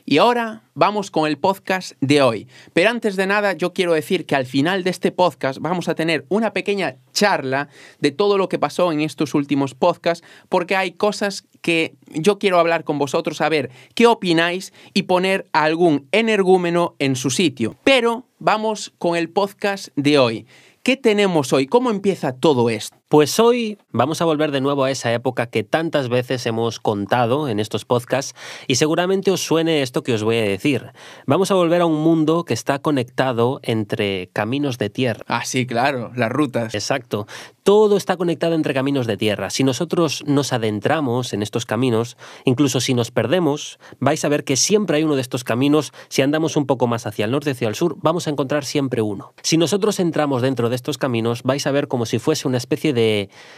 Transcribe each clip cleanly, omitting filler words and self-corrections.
Y ahora vamos con el podcast de hoy. Pero antes de nada, yo quiero decir que al final de este podcast vamos a tener una pequeña charla de todo lo que pasó en estos últimos podcasts, porque hay cosas que yo quiero hablar con vosotros, a ver qué opináis y poner a algún energúmeno en su sitio. Pero vamos con el podcast de hoy. ¿Qué tenemos hoy? ¿Cómo empieza todo esto? Pues hoy vamos a volver de nuevo a esa época que tantas veces hemos contado en estos podcasts y seguramente os suene esto que os voy a decir. Vamos a volver a un mundo que está conectado entre caminos de tierra. Ah, sí, claro, las rutas. Exacto. Todo está conectado entre caminos de tierra. Si nosotros nos adentramos en estos caminos, incluso si nos perdemos, vais a ver que siempre hay uno de estos caminos. Si andamos un poco más hacia el norte, hacia el sur, vamos a encontrar siempre uno. Si nosotros entramos dentro de estos caminos, vais a ver como si fuese una especie de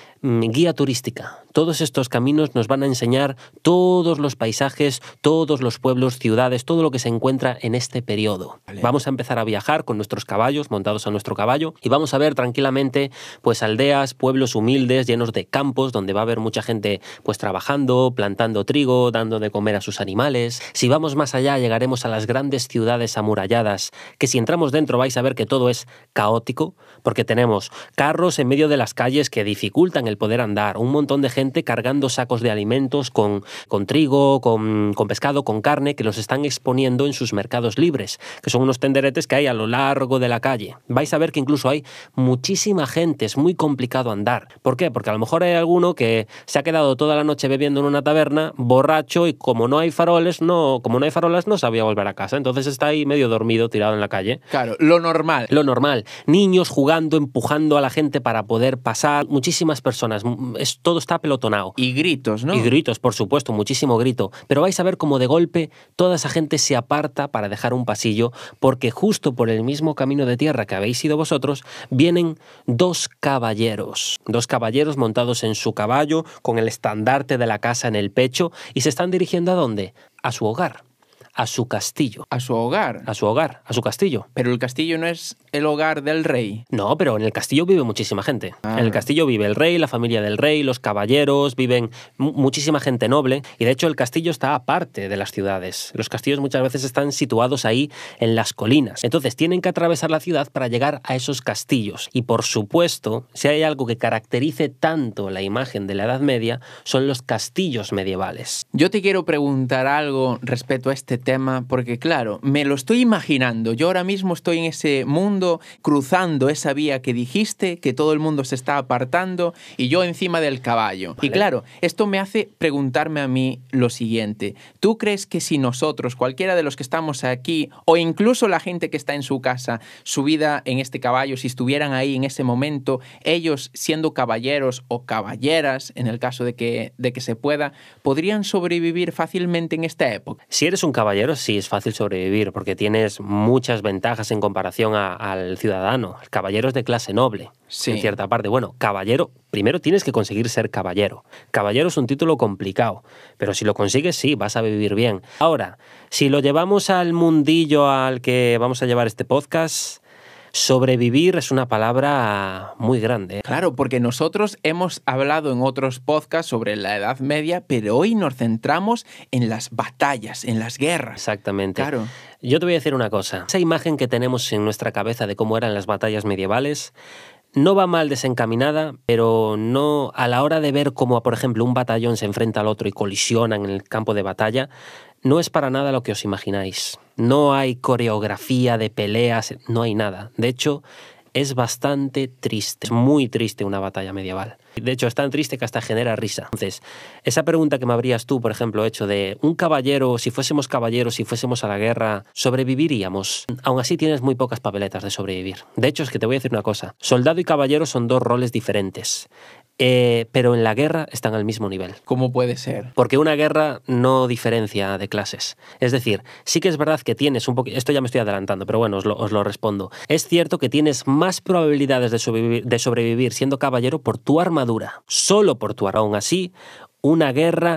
guía turística. Todos estos caminos nos van a enseñar todos los paisajes, todos los pueblos, ciudades, todo lo que se encuentra en este periodo. Vale. Vamos a empezar a viajar con nuestros caballos, montados a nuestro caballo, y vamos a ver tranquilamente pues aldeas, pueblos humildes, llenos de campos, donde va a haber mucha gente pues trabajando, plantando trigo, dando de comer a sus animales. Si vamos más allá, llegaremos a las grandes ciudades amuralladas, que si entramos dentro vais a ver que todo es caótico, porque tenemos carros en medio de las calles que dificultan el poder andar, un montón de gente cargando sacos de alimentos con trigo, con pescado, con carne, que los están exponiendo en sus mercados libres, que son unos tenderetes que hay a lo largo de la calle. Vais a ver que incluso hay muchísima gente, es muy complicado andar. ¿Por qué? Porque a lo mejor hay alguno que se ha quedado toda la noche bebiendo en una taberna, borracho, y como no hay farolas, no sabía volver a casa. Entonces está ahí medio dormido, tirado en la calle. Claro, lo normal. Lo normal. Niños jugando, empujando a la gente para poder pasar. Muchísimas personas. Todo está apelotonado. Y gritos, ¿no? Y gritos, por supuesto, muchísimo grito. Pero vais a ver cómo de golpe toda esa gente se aparta para dejar un pasillo, porque justo por el mismo camino de tierra que habéis ido vosotros, vienen dos caballeros. Dos caballeros montados en su caballo, con el estandarte de la casa en el pecho, y se están dirigiendo ¿a dónde? A su hogar. A su castillo. ¿A su hogar? A su hogar, a su castillo. Pero el castillo no es el hogar del rey. No, pero en el castillo vive muchísima gente. En el castillo vive el rey, la familia del rey, los caballeros, viven muchísima gente noble. Y de hecho el castillo está aparte de las ciudades. Los castillos muchas veces están situados ahí en las colinas. Entonces tienen que atravesar la ciudad para llegar a esos castillos. Y por supuesto, si hay algo que caracterice tanto la imagen de la Edad Media, son los castillos medievales. Yo te quiero preguntar algo respecto a este tema, porque claro, me lo estoy imaginando. Yo ahora mismo estoy en ese mundo, cruzando esa vía que dijiste, que todo el mundo se está apartando, y yo encima del caballo. Vale. Y claro, esto me hace preguntarme a mí lo siguiente. ¿Tú crees que si nosotros, cualquiera de los que estamos aquí, o incluso la gente que está en su casa, subida en este caballo, si estuvieran ahí en ese momento, ellos siendo caballeros o caballeras, en el caso de que se pueda, podrían sobrevivir fácilmente en esta época? Si eres un caballero, sí es fácil sobrevivir porque tienes muchas ventajas en comparación al ciudadano. El caballero es de clase noble, sí, en cierta parte. Bueno, caballero, primero tienes que conseguir ser caballero. Caballero es un título complicado, pero si lo consigues, sí, vas a vivir bien. Ahora, si lo llevamos al mundillo al que vamos a llevar este podcast, sobrevivir es una palabra muy grande. Claro, porque nosotros hemos hablado en otros podcasts sobre la Edad Media, pero hoy nos centramos en las batallas, en las guerras. Exactamente. Claro. Yo te voy a decir una cosa. Esa imagen que tenemos en nuestra cabeza de cómo eran las batallas medievales no va mal desencaminada, pero no a la hora de ver cómo, por ejemplo, un batallón se enfrenta al otro y colisionan en el campo de batalla, no es para nada lo que os imagináis. No hay coreografía de peleas, no hay nada. De hecho, es bastante triste. Es muy triste una batalla medieval. De hecho, es tan triste que hasta genera risa. Entonces, esa pregunta que me habrías tú, por ejemplo, hecho de un caballero, si fuésemos caballeros, si fuésemos a la guerra, ¿sobreviviríamos? Aún así tienes muy pocas papeletas de sobrevivir. De hecho, es que te voy a decir una cosa. Soldado y caballero son dos roles diferentes. Pero en la guerra están al mismo nivel. ¿Cómo puede ser? Porque una guerra no diferencia de clases. Es decir, sí que es verdad que tienes un poquito... Esto ya me estoy adelantando, pero bueno, os lo respondo. Es cierto que tienes más probabilidades de sobrevivir siendo caballero por tu armadura. Solo por tu armadura. Aún así, una guerra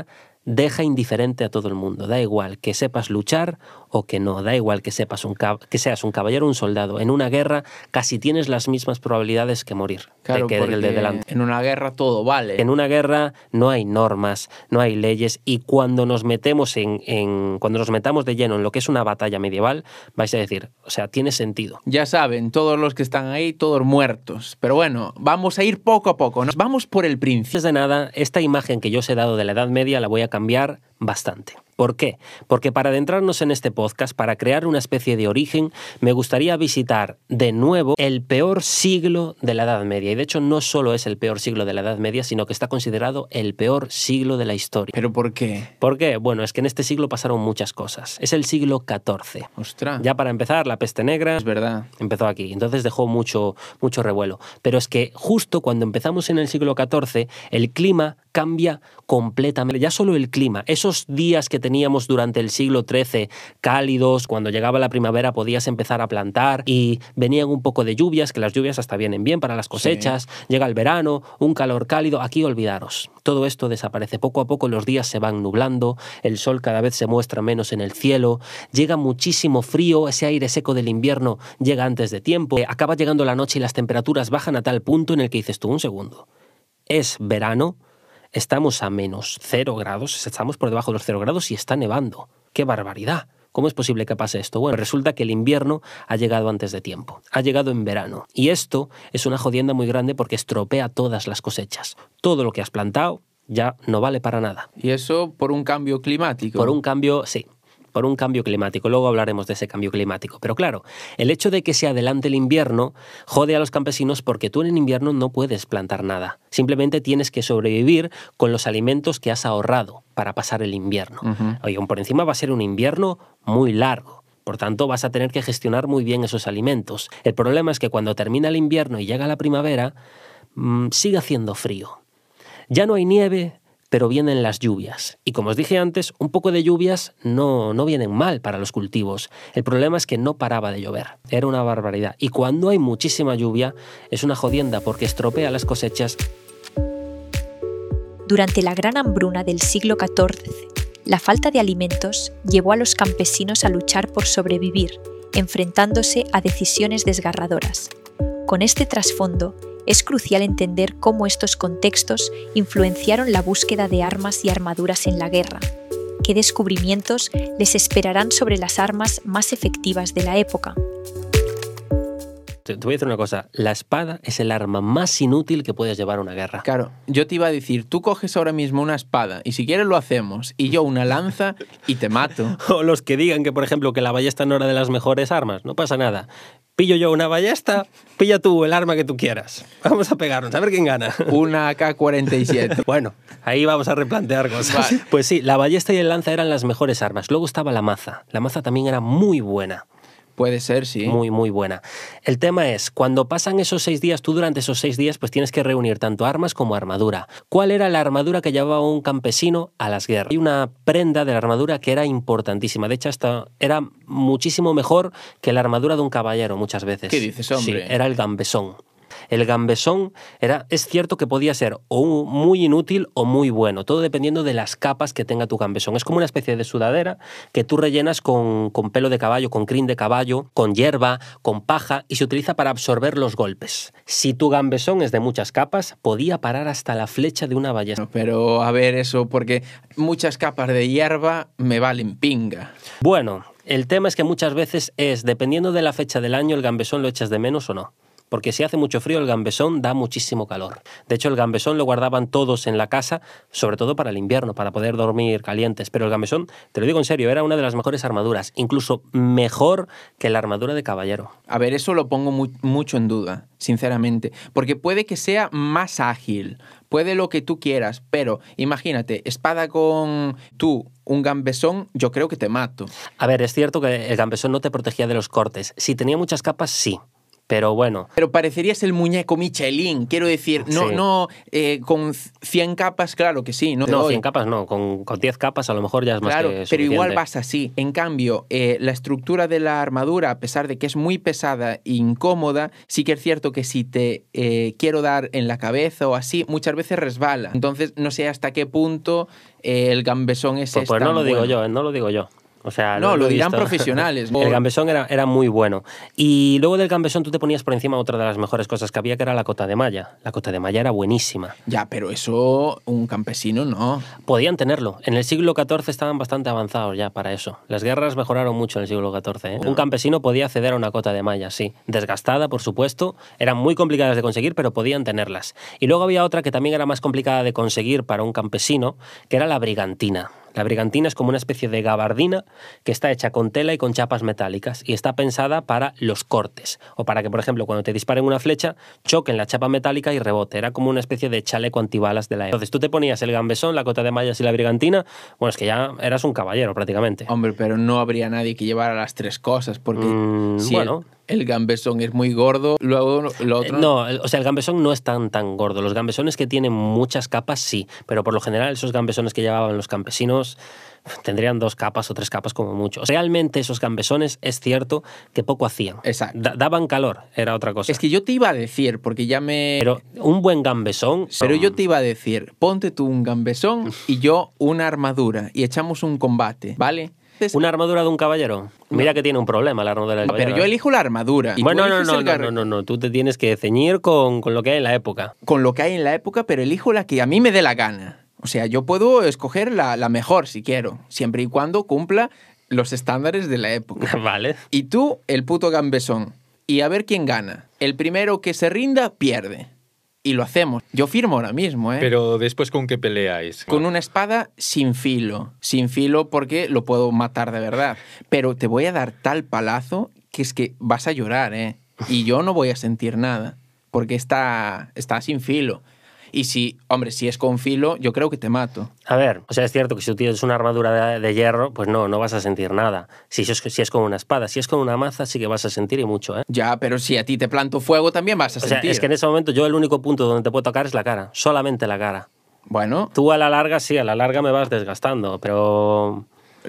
deja indiferente a todo el mundo. Da igual que sepas luchar o que no. Da igual que seas un caballero o un soldado. En una guerra casi tienes las mismas probabilidades que morir. Claro, que el de delante. En una guerra todo vale. En una guerra no hay normas, no hay leyes, y cuando nos metemos cuando nos metamos de lleno en lo que es una batalla medieval, vais a decir, o sea, tiene sentido. Ya saben, todos los que están ahí, todos muertos. Pero bueno, vamos a ir poco a poco. Nos vamos por el principio. Antes de nada, esta imagen que yo os he dado de la Edad Media la voy a cambiar bastante. ¿Por qué? Porque para adentrarnos en este podcast, para crear una especie de origen, me gustaría visitar de nuevo el peor siglo de la Edad Media. Y de hecho no solo es el peor siglo de la Edad Media, sino que está considerado el peor siglo de la historia. ¿Pero por qué? ¿Por qué? Bueno, es que en este siglo pasaron muchas cosas. Es el siglo XIV. Ostras. Ya para empezar, la peste negra Es verdad. empezó aquí. Entonces dejó mucho revuelo. Pero es que justo cuando empezamos en el siglo XIV, el clima cambia completamente. Ya solo el clima. Esos días que teníamos durante el siglo XIII cálidos, cuando llegaba la primavera podías empezar a plantar y venían un poco de lluvias, que las lluvias hasta vienen bien para las cosechas, sí. Llega el verano, un calor cálido, aquí olvidaros. Todo esto desaparece. Poco a poco los días se van nublando, el sol cada vez se muestra menos en el cielo, llega muchísimo frío, ese aire seco del invierno llega antes de tiempo, acaba llegando la noche y las temperaturas bajan a tal punto en el que dices tú, un segundo, es verano, estamos a menos 0 grados, estamos por debajo de los 0 grados y está nevando. ¡Qué barbaridad! ¿Cómo es posible que pase esto? Bueno, resulta que el invierno ha llegado antes de tiempo, ha llegado en verano. Y esto es una jodienda muy grande porque estropea todas las cosechas. Todo lo que has plantado ya no vale para nada. ¿Y eso por un cambio climático? Por un cambio, sí. Por un cambio climático. Luego hablaremos de ese cambio climático. Pero claro, el hecho de que se adelante el invierno jode a los campesinos porque tú en invierno no puedes plantar nada. Simplemente tienes que sobrevivir con los alimentos que has ahorrado para pasar el invierno. Oye, por encima va a ser un invierno muy largo. Por tanto, vas a tener que gestionar muy bien esos alimentos. El problema es que cuando termina el invierno y llega la primavera, sigue haciendo frío. Ya no hay nieve, pero vienen las lluvias. Y como os dije antes, un poco de lluvias no vienen mal para los cultivos. El problema es que no paraba de llover. Era una barbaridad. Y cuando hay muchísima lluvia, es una jodienda porque estropea las cosechas. Durante la gran hambruna del siglo XIV, la falta de alimentos llevó a los campesinos a luchar por sobrevivir, enfrentándose a decisiones desgarradoras. Con este trasfondo, es crucial entender cómo estos contextos influenciaron la búsqueda de armas y armaduras en la guerra. ¿Qué descubrimientos les esperarán sobre las armas más efectivas de la época? Te voy a decir una cosa, la espada es el arma más inútil que puedes llevar a una guerra. Claro, yo te iba a decir, tú coges ahora mismo una espada y si quieres lo hacemos, y yo una lanza y te mato. O los que digan que, por ejemplo, que la ballesta no era de las mejores armas, no pasa nada. Pillo yo una ballesta, pilla tú el arma que tú quieras. Vamos a pegarnos, a ver quién gana. Una AK-47. Bueno, ahí vamos a replantear cosas. Vale. Pues sí, la ballesta y el lanza eran las mejores armas. Luego estaba la maza. La maza también era muy buena. Puede ser, sí. Muy, muy buena. El tema es, cuando pasan esos 6 días, tú durante esos 6 días, pues tienes que reunir tanto armas como armadura. ¿Cuál era la armadura que llevaba un campesino a las guerras? Hay una prenda de la armadura que era importantísima. De hecho, hasta era muchísimo mejor que la armadura de un caballero muchas veces. ¿Qué dices, hombre? Sí, era el gambesón. El gambesón es cierto que podía ser o muy inútil o muy bueno, todo dependiendo de las capas que tenga tu gambesón. Es como una especie de sudadera que tú rellenas con pelo de caballo, con crin de caballo, con hierba, con paja y se utiliza para absorber los golpes. Si tu gambesón es de muchas capas, podía parar hasta la flecha de una ballesta. Pero a ver eso, porque muchas capas de hierba me valen pinga. Bueno, el tema es que muchas veces dependiendo de la fecha del año, el gambesón lo echas de menos o no. Porque si hace mucho frío, el gambesón da muchísimo calor. De hecho, el gambesón lo guardaban todos en la casa, sobre todo para el invierno, para poder dormir calientes. Pero el gambesón, te lo digo en serio, era una de las mejores armaduras, incluso mejor que la armadura de caballero. A ver, eso lo pongo mucho en duda, sinceramente. Porque puede que sea más ágil, puede lo que tú quieras, pero imagínate, espada con un gambesón, yo creo que te mato. A ver, es cierto que el gambesón no te protegía de los cortes. Si tenía muchas capas, sí. Pero bueno. Pero parecerías el muñeco Michelin, quiero decir, no con 100 capas, claro que sí. No, 100 capas no, con 10 capas a lo mejor ya es más que suficiente. Pero igual vas así. En cambio, la estructura de la armadura, a pesar de que es muy pesada e incómoda, sí que es cierto que si te quiero dar en la cabeza o así, muchas veces resbala. Entonces, no sé hasta qué punto el gambesón ese pues no lo digo yo, no lo digo yo. O sea, no, lo dirán profesionales. El gambesón era muy bueno. Y luego del gambesón tú te ponías por encima otra de las mejores cosas que había, que era la cota de malla. La cota de malla era buenísima. Ya, pero eso un campesino no. Podían tenerlo. En el siglo XIV estaban bastante avanzados ya para eso. Las guerras mejoraron mucho en el siglo XIV, ¿eh? No. Un campesino podía acceder a una cota de malla, sí. Desgastada, por supuesto. Eran muy complicadas de conseguir, pero podían tenerlas. Y luego había otra que también era más complicada de conseguir para un campesino, que era la brigantina. La brigantina es como una especie de gabardina que está hecha con tela y con chapas metálicas y está pensada para los cortes o para que, por ejemplo, cuando te disparen una flecha, choquen la chapa metálica y rebote. Era como una especie de chaleco antibalas de la época. Entonces tú te ponías el gambesón, la cota de mallas y la brigantina, bueno, es que ya eras un caballero prácticamente. Hombre, pero no habría nadie que llevara las tres cosas porque si bueno... El gambesón es muy gordo, luego lo otro... No, o sea, el gambesón no es tan gordo. Los gambesones que tienen muchas capas, sí, pero por lo general esos gambesones que llevaban los campesinos tendrían 2 capas o 3 capas como mucho. Realmente esos gambesones es cierto que poco hacían. Exacto. Daban calor, era otra cosa. Es que yo te iba a decir, porque ya me... Pero un buen gambesón... Pero yo te iba a decir, ponte tú un gambesón y yo una armadura y echamos un combate, ¿vale? ¿Una armadura de un caballero? Mira que tiene un problema la armadura del caballero. Pero yo elijo la armadura. Y bueno, no. Tú te tienes que ceñir con lo que hay en la época. Con lo que hay en la época, pero elijo la que a mí me dé la gana. O sea, yo puedo escoger la mejor si quiero, siempre y cuando cumpla los estándares de la época. Vale. Y tú, el puto gambesón. Y a ver quién gana. El primero que se rinda, pierde. Y lo hacemos. Yo firmo ahora mismo, ¿eh? Pero después, ¿con qué peleáis? Con una espada sin filo. Sin filo porque lo puedo matar de verdad. Pero te voy a dar tal palazo que es que vas a llorar, ¿eh? Y yo no voy a sentir nada. Porque está sin filo. Y si es con filo, yo creo que te mato. A ver, o sea, es cierto que si tú tienes una armadura de hierro, pues no vas a sentir nada. Si es con una espada, si es con una maza, sí que vas a sentir y mucho, ¿eh? Ya, pero si a ti te planto fuego, también vas a sentir. O sea, es que en ese momento yo el único punto donde te puedo tocar es la cara. Solamente la cara. Bueno. Tú a la larga me vas desgastando, pero...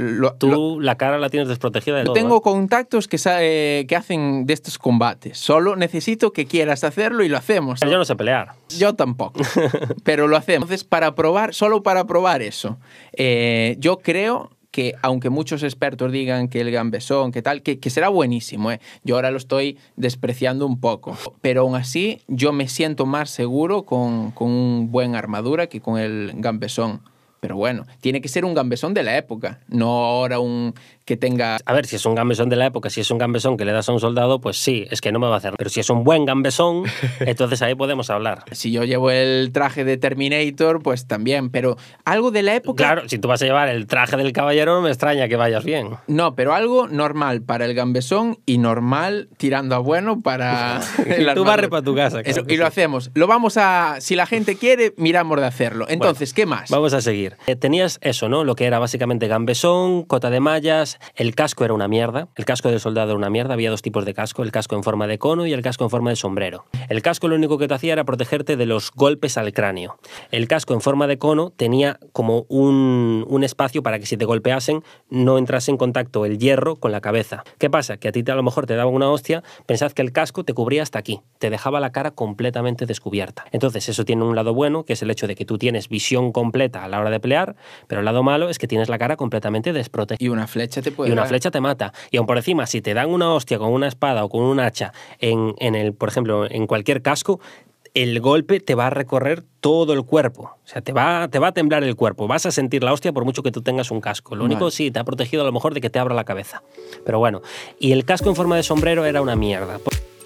la cara la tienes desprotegida de todo. Tengo contactos que hacen de estos combates. Solo necesito que quieras hacerlo y lo hacemos. Pero yo no sé pelear. Yo tampoco. Pero lo hacemos. Entonces, solo para probar eso, yo creo que, aunque muchos expertos digan que el gambesón, que tal, que será buenísimo, ¿eh? Yo ahora lo estoy despreciando un poco. Pero aún así, yo me siento más seguro con un buen armadura que con el gambesón. Pero bueno, tiene que ser un gambesón de la época, no ahora un que tenga... A ver, si es un gambesón de la época, si es un gambesón que le das a un soldado, pues sí, es que no me va a hacer. Pero si es un buen gambesón, entonces ahí podemos hablar. Si yo llevo el traje de Terminator, pues también, pero algo de la época... Claro, si tú vas a llevar el traje del caballero, no me extraña que vayas bien. No, pero algo normal para el gambesón y normal tirando a bueno para... Tú barre para tu casa. Eso, y lo hacemos. Lo vamos a... Si la gente quiere, miramos de hacerlo. Entonces, bueno, ¿qué más? Vamos a seguir. Tenías eso, ¿no? Lo que era básicamente gambesón, cota de mallas, el casco era una mierda, el casco del soldado era una mierda, había 2 tipos de casco, el casco en forma de cono y el casco en forma de sombrero. El casco lo único que te hacía era protegerte de los golpes al cráneo. El casco en forma de cono tenía como un espacio para que si te golpeasen no entrase en contacto el hierro con la cabeza. ¿Qué pasa? Que a ti a lo mejor te daban una hostia, pensad que el casco te cubría hasta aquí, te dejaba la cara completamente descubierta. Entonces eso tiene un lado bueno, que es el hecho de que tú tienes visión completa a la hora de pelear, pero el lado malo es que tienes la cara completamente desprotegida. Y una flecha te puede Y una flecha te mata. Y aún por encima, si te dan una hostia con una espada o con un hacha, por ejemplo, en cualquier casco, el golpe te va a recorrer todo el cuerpo. O sea, te va a temblar el cuerpo. Vas a sentir la hostia por mucho que tú tengas un casco. Lo único, sí, te ha protegido a lo mejor de que te abra la cabeza. Pero bueno, y el casco en forma de sombrero era una mierda.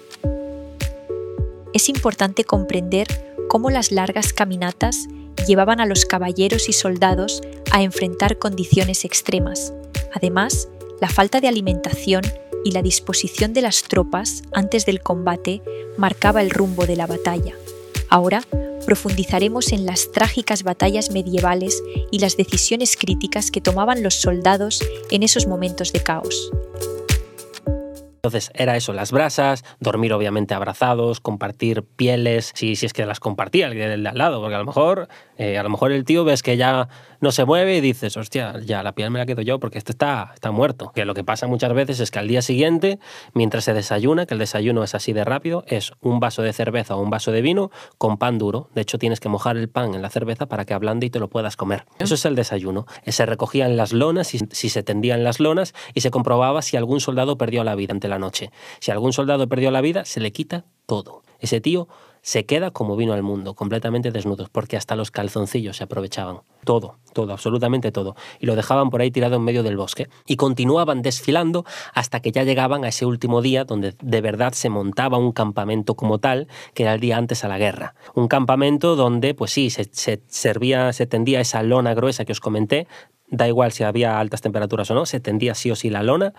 Es importante comprender cómo las largas caminatas llevaban a los caballeros y soldados a enfrentar condiciones extremas. Además, la falta de alimentación y la disposición de las tropas antes del combate marcaba el rumbo de la batalla. Ahora profundizaremos en las trágicas batallas medievales y las decisiones críticas que tomaban los soldados en esos momentos de caos. Entonces era eso, las brasas, dormir obviamente abrazados, compartir pieles, si es que las compartía el de al lado, porque a lo mejor el tío ves que ya no se mueve y dices, hostia, ya la piel me la quedo yo porque este está muerto. Que lo que pasa muchas veces es que al día siguiente, mientras se desayuna, que el desayuno es así de rápido, es un vaso de cerveza o un vaso de vino con pan duro. De hecho, tienes que mojar el pan en la cerveza para que ablande y te lo puedas comer. Eso es el desayuno. Se recogían las lonas, y si se tendían las lonas, y se comprobaba si algún soldado perdió la vida ante la noche. Si algún soldado perdió la vida, se le quita todo. Ese tío se queda como vino al mundo, completamente desnudos, porque hasta los calzoncillos se aprovechaban. Todo, absolutamente todo. Y lo dejaban por ahí tirado en medio del bosque. Y continuaban desfilando hasta que ya llegaban a ese último día donde de verdad se montaba un campamento como tal, que era el día antes a la guerra. Un campamento donde, pues sí, se tendía esa lona gruesa que os comenté. Da igual si había altas temperaturas o no, se tendía sí o sí la lona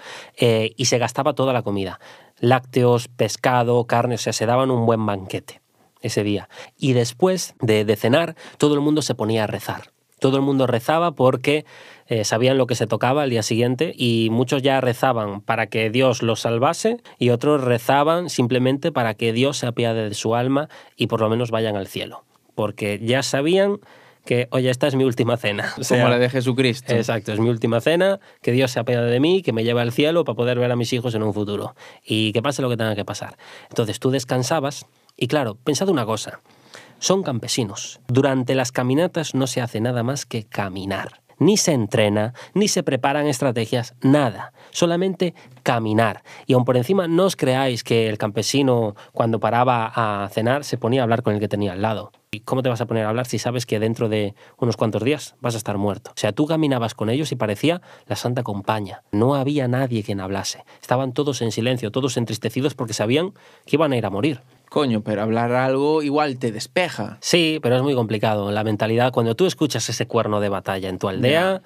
y se gastaba toda la comida. Lácteos, pescado, carne, o sea, se daban un buen banquete ese día. Y después de cenar, todo el mundo se ponía a rezar. Todo el mundo rezaba porque sabían lo que se tocaba al día siguiente y muchos ya rezaban para que Dios los salvase y otros rezaban simplemente para que Dios se apiade de su alma y por lo menos vayan al cielo. Porque ya sabían que, oye, esta es mi última cena. O sea, como la de Jesucristo. Exacto, es mi última cena, que Dios se apiade de mí, que me lleve al cielo para poder ver a mis hijos en un futuro. Y que pase lo que tenga que pasar. Entonces tú descansabas y claro, pensad una cosa, son campesinos. Durante las caminatas no se hace nada más que caminar. Ni se entrena, ni se preparan estrategias, nada. Solamente caminar. Y aun por encima no os creáis que el campesino cuando paraba a cenar se ponía a hablar con el que tenía al lado. ¿Y cómo te vas a poner a hablar si sabes que dentro de unos cuantos días vas a estar muerto? O sea, tú caminabas con ellos y parecía la Santa Compaña. No había nadie quien hablase. Estaban todos en silencio, todos entristecidos porque sabían que iban a ir a morir. Coño, pero hablar algo igual te despeja. Sí, pero es muy complicado. La mentalidad, cuando tú escuchas ese cuerno de batalla en tu aldea,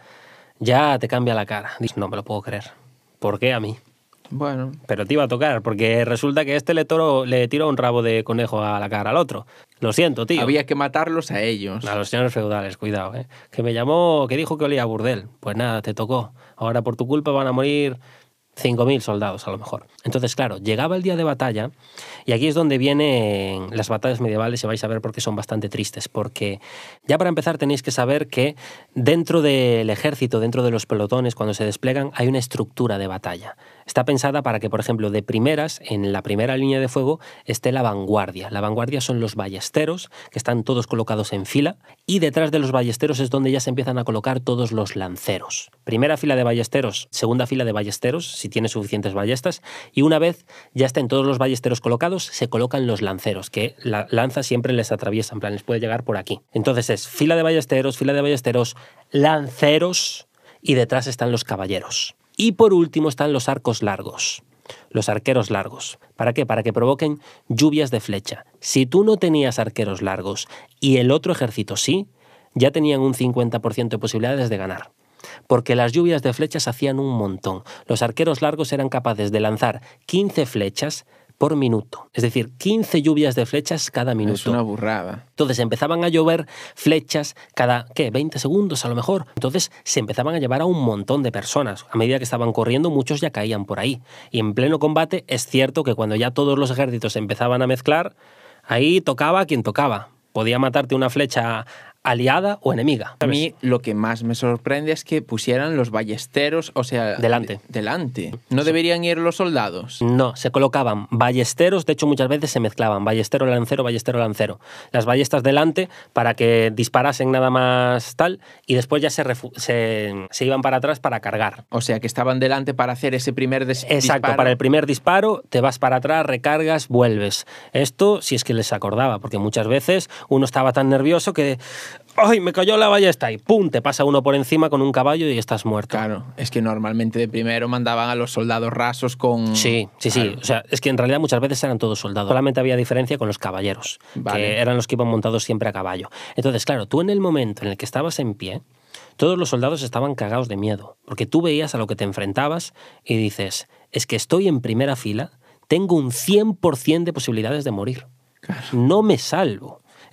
ya te cambia la cara. Dices, no me lo puedo creer. ¿Por qué a mí? Bueno. Pero te iba a tocar, porque resulta que le tiró un rabo de conejo a la cara al otro. Lo siento, tío. Había que matarlos a ellos. A los señores feudales, cuidado, ¿eh? Que me llamó, que dijo que olía a burdel. Pues nada, te tocó. Ahora por tu culpa van a morir 5.000 soldados a lo mejor. Entonces, claro, llegaba el día de batalla y aquí es donde vienen las batallas medievales y vais a ver por qué son bastante tristes, porque ya para empezar tenéis que saber que dentro del ejército, dentro de los pelotones, cuando se desplegan, hay una estructura de batalla. Está pensada para que, por ejemplo, de primeras, en la primera línea de fuego, esté la vanguardia. La vanguardia son los ballesteros, que están todos colocados en fila, y detrás de los ballesteros es donde ya se empiezan a colocar todos los lanceros. Primera fila de ballesteros, segunda fila de ballesteros, si tienes suficientes ballestas, y una vez ya estén todos los ballesteros colocados, se colocan los lanceros, que la lanza siempre les atraviesa, en plan, les puede llegar por aquí. Entonces es fila de ballesteros, lanceros, y detrás están los caballeros. Y por último están los arcos largos, los arqueros largos. ¿Para qué? Para que provoquen lluvias de flecha. Si tú no tenías arqueros largos y el otro ejército sí, ya tenían un 50% de posibilidades de ganar. Porque las lluvias de flechas hacían un montón. Los arqueros largos eran capaces de lanzar 15 flechas por minuto. Es decir, 15 lluvias de flechas cada minuto. Es una burrada. Entonces empezaban a llover flechas cada, 20 segundos a lo mejor. Entonces se empezaban a llevar a un montón de personas. A medida que estaban corriendo, muchos ya caían por ahí. Y en pleno combate es cierto que cuando ya todos los ejércitos se empezaban a mezclar, ahí tocaba a quien tocaba. Podía matarte una flecha aliada o enemiga. A mí lo que más me sorprende es que pusieran los ballesteros, o sea... Delante. Delante. ¿No deberían ir los soldados? No, se colocaban ballesteros, de hecho muchas veces se mezclaban, ballestero, lancero. Las ballestas delante para que disparasen nada más tal y después ya se iban para atrás para cargar. O sea, que estaban delante para hacer ese primer disparo. Exacto, para el primer disparo te vas para atrás, recargas, vuelves. Esto si es que les acordaba, porque muchas veces uno estaba tan nervioso que... ¡Ay, me cayó la ballesta! Y ¡pum! Te pasa uno por encima con un caballo y estás muerto. Claro, es que normalmente de primero mandaban a los soldados rasos con... Sí. Claro. O sea, es que en realidad muchas veces eran todos soldados. Solamente había diferencia con los caballeros, que eran los que iban montados siempre a caballo. Entonces, claro, tú en el momento en el que estabas en pie, todos los soldados estaban cagados de miedo, porque tú veías a lo que te enfrentabas y dices, es que estoy en primera fila, tengo un 100% de posibilidades de morir. Claro. No me salvo.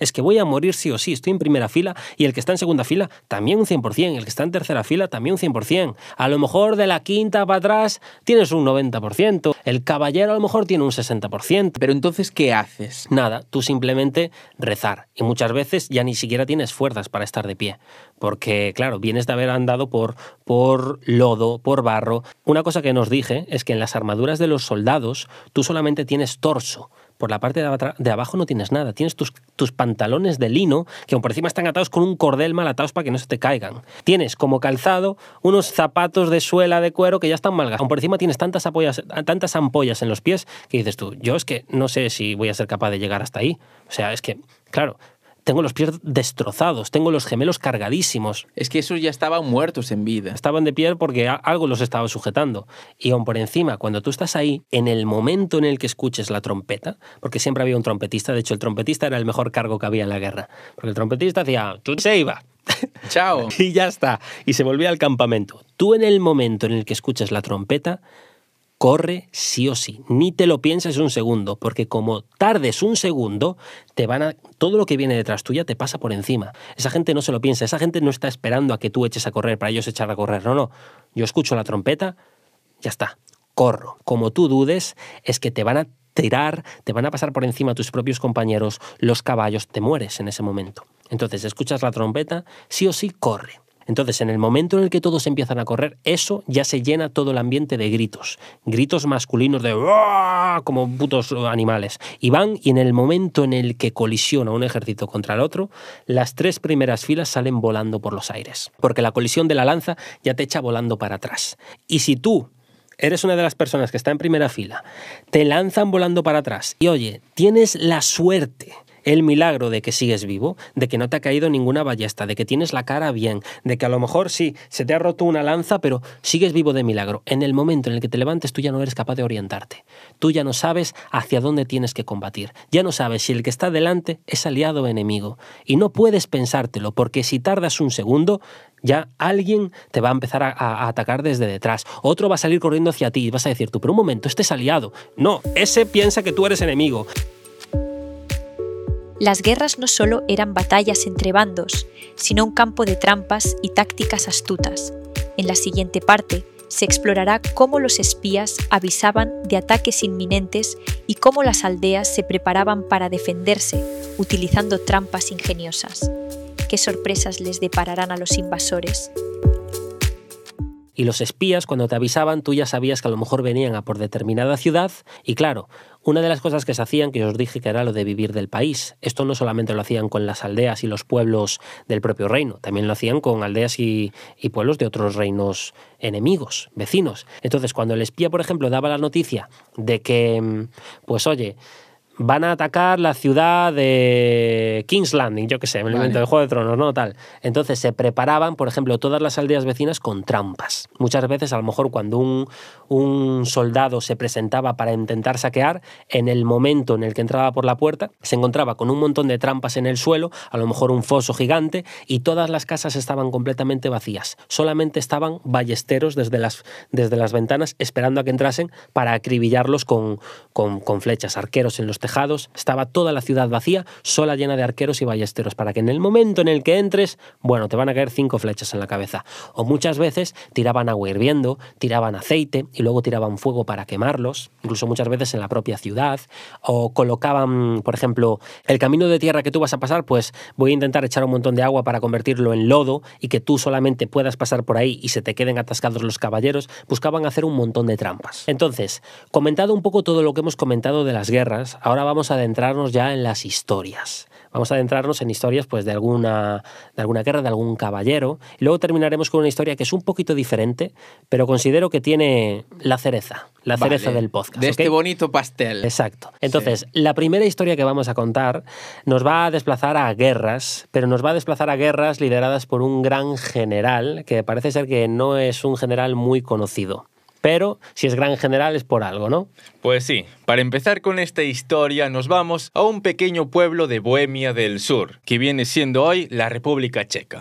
es que voy a morir sí o sí, estoy en primera fila y el que está en segunda fila también un 100%, el que está en tercera fila también un 100%. A lo mejor de la quinta para atrás tienes un 90%, el caballero a lo mejor tiene un 60%. Pero entonces, ¿qué haces? Nada, tú simplemente rezar. Y muchas veces ya ni siquiera tienes fuerzas para estar de pie. Porque, claro, vienes de haber andado por lodo, por barro. Una cosa que nos dije es que en las armaduras de los soldados tú solamente tienes torso. Por la parte de abajo no tienes nada. Tienes tus pantalones de lino, que aún por encima están atados con un cordel mal atados para que no se te caigan. Tienes como calzado unos zapatos de suela de cuero que ya están mal gastados. Aún por encima tienes tantas ampollas en los pies que dices tú, yo es que no sé si voy a ser capaz de llegar hasta ahí. O sea, es que, claro, tengo los pies destrozados, tengo los gemelos cargadísimos. Es que esos ya estaban muertos en vida. Estaban de pie porque algo los estaba sujetando. Y aún por encima, cuando tú estás ahí, en el momento en el que escuches la trompeta, porque siempre había un trompetista, de hecho el trompetista era el mejor cargo que había en la guerra, porque el trompetista hacía, tú se iba. Chao. Y ya está. Y se volvía al campamento. Tú en el momento en el que escuches la trompeta, corre sí o sí, ni te lo pienses un segundo, porque como tardes un segundo, todo lo que viene detrás tuya te pasa por encima. Esa gente no se lo piensa, esa gente no está esperando a que tú eches a correr para ellos echar a correr, no. Yo escucho la trompeta, ya está, corro. Como tú dudes, es que te van a tirar, te van a pasar por encima tus propios compañeros, los caballos, te mueres en ese momento. Entonces, escuchas la trompeta, sí o sí, corre. Entonces, en el momento en el que todos empiezan a correr, eso ya se llena todo el ambiente de gritos. Gritos masculinos de ¡oh! Como putos animales. Y en el momento en el que colisiona un ejército contra el otro, las 3 primeras filas salen volando por los aires. Porque la colisión de la lanza ya te echa volando para atrás. Y si tú eres una de las personas que está en primera fila, te lanzan volando para atrás y, oye, tienes la suerte, el milagro de que sigues vivo, de que no te ha caído ninguna ballesta, de que tienes la cara bien, de que a lo mejor sí, se te ha roto una lanza, pero sigues vivo de milagro. En el momento en el que te levantes, tú ya no eres capaz de orientarte. Tú ya no sabes hacia dónde tienes que combatir. Ya no sabes si el que está delante es aliado o enemigo. Y no puedes pensártelo, porque si tardas un segundo, ya alguien te va a empezar a atacar desde detrás. Otro va a salir corriendo hacia ti y vas a decir tú, pero un momento, este es aliado. No, ese piensa que tú eres enemigo. Las guerras no solo eran batallas entre bandos, sino un campo de trampas y tácticas astutas. En la siguiente parte se explorará cómo los espías avisaban de ataques inminentes y cómo las aldeas se preparaban para defenderse, utilizando trampas ingeniosas. ¿Qué sorpresas les depararán a los invasores? Y los espías, cuando te avisaban, tú ya sabías que a lo mejor venían a por determinada ciudad. Y claro, una de las cosas que se hacían, que os dije que era lo de vivir del país. Esto no solamente lo hacían con las aldeas y los pueblos del propio reino, también lo hacían con aldeas y pueblos de otros reinos enemigos, vecinos. Entonces, cuando el espía, por ejemplo, daba la noticia de que, pues oye, van a atacar la ciudad de King's Landing, yo qué sé, me lo invento, de Juego de Tronos, ¿no? Tal. Entonces se preparaban, por ejemplo, todas las aldeas vecinas con trampas. Muchas veces, a lo mejor, cuando un soldado se presentaba para intentar saquear, en el momento en el que entraba por la puerta, se encontraba con un montón de trampas en el suelo, a lo mejor un foso gigante, y todas las casas estaban completamente vacías. Solamente estaban ballesteros desde las ventanas esperando a que entrasen para acribillarlos con flechas, arqueros en los tejados. Estaba toda la ciudad vacía, sola, llena de arqueros y ballesteros, para que en el momento en el que entres, bueno, te van a caer 5 flechas en la cabeza. O muchas veces tiraban agua hirviendo, tiraban aceite y luego tiraban fuego para quemarlos, incluso muchas veces en la propia ciudad, o colocaban, por ejemplo, el camino de tierra que tú vas a pasar, pues voy a intentar echar un montón de agua para convertirlo en lodo y que tú solamente puedas pasar por ahí y se te queden atascados los caballeros. Buscaban hacer un montón de trampas. Entonces, comentado un poco todo lo que hemos comentado de las guerras, ahora vamos a adentrarnos ya en las historias. Vamos a adentrarnos en historias pues, de alguna guerra, de algún caballero. Y luego terminaremos con una historia que es un poquito diferente, pero considero que tiene la cereza del podcast. De este bonito pastel. Exacto. Entonces, la primera historia que vamos a contar nos va a desplazar a guerras, pero nos va a desplazar a guerras lideradas por un gran general, que parece ser que no es un general muy conocido. Pero si es gran general es por algo, ¿no? Pues sí, para empezar con esta historia nos vamos a un pequeño pueblo de Bohemia del Sur, que viene siendo hoy la República Checa.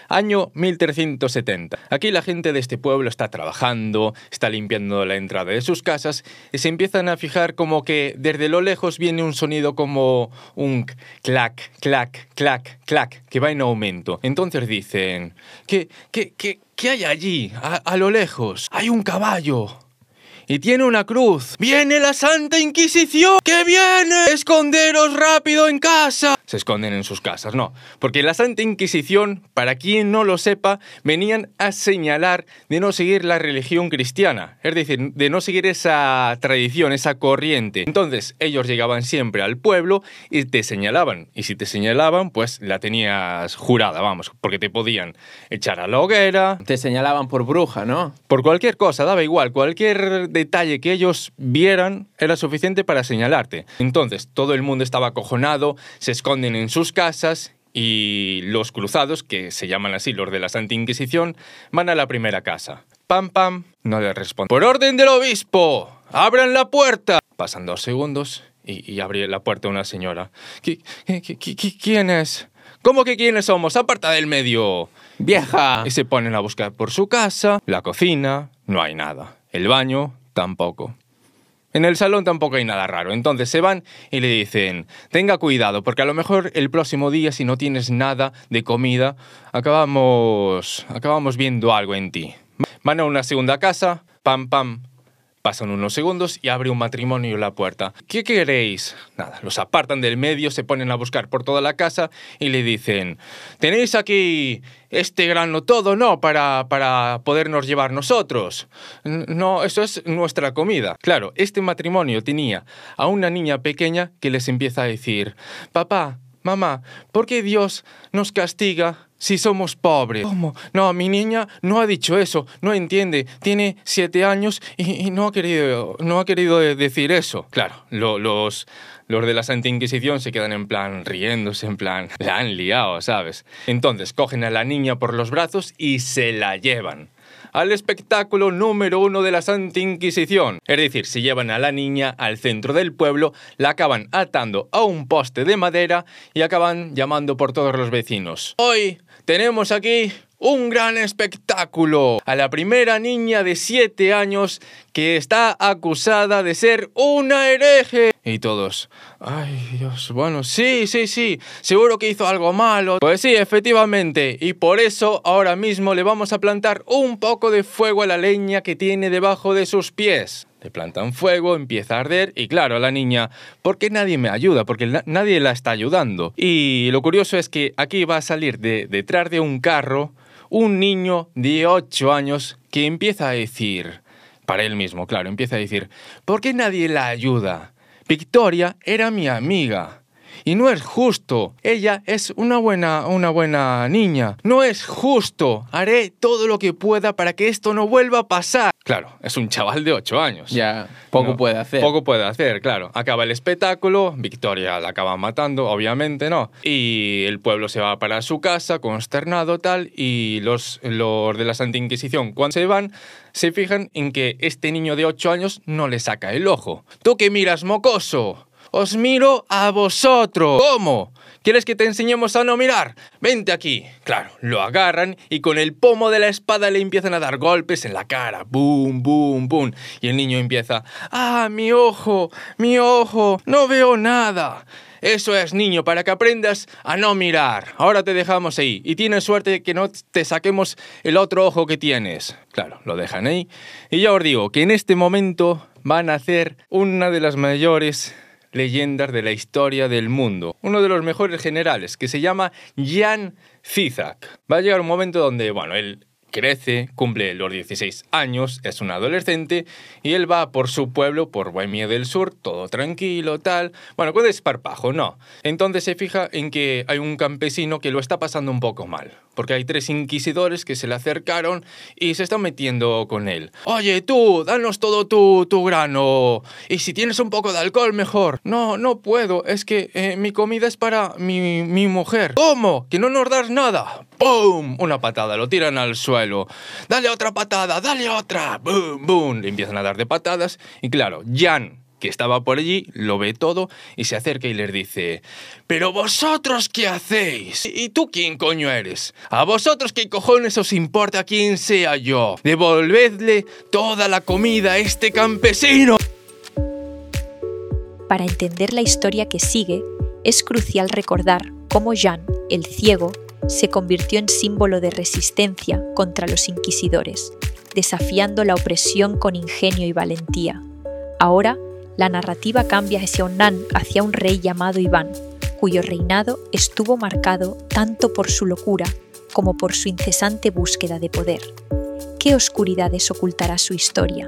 Año 1370. Aquí la gente de este pueblo está trabajando, está limpiando la entrada de sus casas y se empiezan a fijar como que desde lo lejos viene un sonido como un clac, clac, clac, clac, que va en aumento. Entonces dicen, ¿qué hay allí? A lo lejos. Hay un caballo. Y tiene una cruz. ¡Viene la Santa Inquisición! ¡Que viene! ¡Esconderos rápido en casa! Se esconden en sus casas, no. Porque la Santa Inquisición, para quien no lo sepa, venían a señalar de no seguir la religión cristiana. Es decir, de no seguir esa tradición, esa corriente. Entonces, ellos llegaban siempre al pueblo y te señalaban. Y si te señalaban, pues la tenías jurada, vamos. Porque te podían echar a la hoguera. Te señalaban por bruja, ¿no? Por cualquier cosa, daba igual. Cualquier detalle que ellos vieran era suficiente para señalarte. Entonces, todo el mundo estaba acojonado, se esconden en sus casas y los cruzados, que se llaman así los de la Santa Inquisición, van a la primera casa. Pam, pam, no le responden. ¡Por orden del obispo! ¡Abran la puerta! Pasan 2 segundos y abre la puerta una señora. ¿Quién es? ¿Cómo que quiénes somos? ¡Aparta del medio! ¡Vieja! Y se ponen a buscar por su casa, la cocina, no hay nada. El baño, tampoco. En el salón tampoco hay nada raro. Entonces se van y le dicen, tenga cuidado, porque a lo mejor el próximo día, si no tienes nada de comida, acabamos viendo algo en ti. Van a una segunda casa, pam, pam. Pasan unos segundos y abre un matrimonio la puerta. ¿Qué queréis? Nada, los apartan del medio, se ponen a buscar por toda la casa y le dicen, ¿tenéis aquí este grano todo, no, para podernos llevar nosotros? No, eso es nuestra comida. Claro, este matrimonio tenía a una niña pequeña que les empieza a decir, papá, mamá, ¿por qué Dios nos castiga si somos pobres? ¿Cómo? No, mi niña no ha dicho eso, no entiende. Tiene 7 años y no ha querido decir eso. Claro, los de la Santa Inquisición se quedan en plan riéndose, en plan, la han liado, ¿sabes? Entonces cogen a la niña por los brazos y se la llevan al espectáculo número 1 de la Santa Inquisición. Es decir, se llevan a la niña al centro del pueblo, la acaban atando a un poste de madera y acaban llamando por todos los vecinos. Hoy tenemos aquí un gran espectáculo. A la primera niña de 7 años que está acusada de ser una hereje. Y todos, ay Dios, bueno, sí, seguro que hizo algo malo. Pues sí, efectivamente, y por eso ahora mismo le vamos a plantar un poco de fuego a la leña que tiene debajo de sus pies. Le plantan fuego, empieza a arder y claro, la niña, ¿por qué nadie me ayuda? Porque nadie la está ayudando. Y lo curioso es que aquí va a salir detrás de un carro un niño de 8 años que empieza a decir, para él mismo, claro, empieza a decir, ¿por qué nadie la ayuda? Victoria era mi amiga. Y no es justo. Ella es una buena niña. No es justo. Haré todo lo que pueda para que esto no vuelva a pasar. Claro, es un chaval de 8 años. Ya, poco puede hacer. Poco puede hacer, claro. Acaba el espectáculo, Victoria la acaban matando, obviamente, ¿no? Y el pueblo se va para su casa, consternado, tal, y los de la Santa Inquisición, cuando se van, se fijan en que este niño de 8 años no le saca el ojo. ¿Tú qué miras, mocoso? Os miro a vosotros. ¿Cómo? ¿Quieres que te enseñemos a no mirar? Vente aquí. Claro, lo agarran y con el pomo de la espada le empiezan a dar golpes en la cara. Boom, boom, boom. Y el niño empieza, ¡ah, mi ojo! ¡No veo nada! Eso es, niño, para que aprendas a no mirar. Ahora te dejamos ahí. Y tienes suerte de que no te saquemos el otro ojo que tienes. Claro, lo dejan ahí. Y ya os digo que en este momento van a hacer una de las mayores leyendas de la historia del mundo. Uno de los mejores generales, que se llama Jan Žižek. Va a llegar un momento donde, bueno, él crece, cumple los 16 años, es un adolescente y él va por su pueblo, por Bohemia del Sur, todo tranquilo, tal. Bueno, con desparpajo, no. Entonces se fija en que hay un campesino que lo está pasando un poco mal, porque hay 3 inquisidores que se le acercaron y se están metiendo con él. Oye, tú, danos todo tu grano. Y si tienes un poco de alcohol, mejor. No puedo, es que mi comida es para mi mujer. ¿Cómo? ¿Que no nos das nada? ¡Pum! Una patada, lo tiran al suelo. ¡Dale otra patada! ¡Dale otra! ¡Bum! ¡Bum! Le empiezan a dar de patadas. Y claro, Jan que estaba por allí, lo ve todo y se acerca y les dice: ¿pero vosotros qué hacéis? ¿Y tú quién coño eres? ¿A vosotros qué cojones os importa quién sea yo? Devolvedle toda la comida a este campesino. Para entender la historia que sigue, es crucial recordar cómo Jean, el ciego, se convirtió en símbolo de resistencia contra los inquisidores, desafiando la opresión con ingenio y valentía. Ahora, la narrativa cambia hacia un rey llamado Iván, cuyo reinado estuvo marcado tanto por su locura como por su incesante búsqueda de poder. ¿Qué oscuridades ocultará su historia?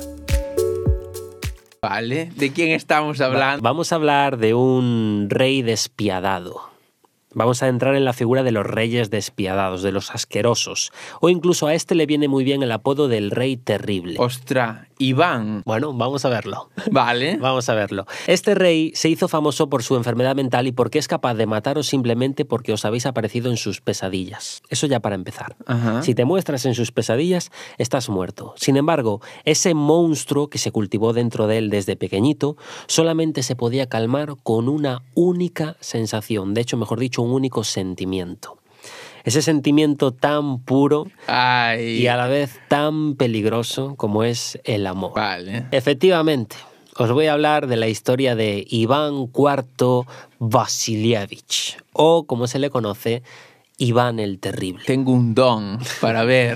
Vale, ¿de quién estamos hablando? Vamos a hablar de un rey despiadado. Vamos a entrar en la figura de los reyes despiadados, de los asquerosos. O incluso a este le viene muy bien el apodo del rey terrible. Ostras, Iván. Bueno, vamos a verlo. Vale. Vamos a verlo. Este rey se hizo famoso por su enfermedad mental y porque es capaz de mataros simplemente porque os habéis aparecido en sus pesadillas. Eso ya para empezar. Ajá. Si te muestras en sus pesadillas, estás muerto. Sin embargo, ese monstruo que se cultivó dentro de él desde pequeñito solamente se podía calmar con una única sensación. De hecho, mejor dicho, un único sentimiento. Ese sentimiento tan puro y a la vez tan peligroso como es el amor. Vale. Efectivamente, os voy a hablar de la historia de Iván IV Vasilievich, o como se le conoce, Iván el Terrible. Tengo un don para ver.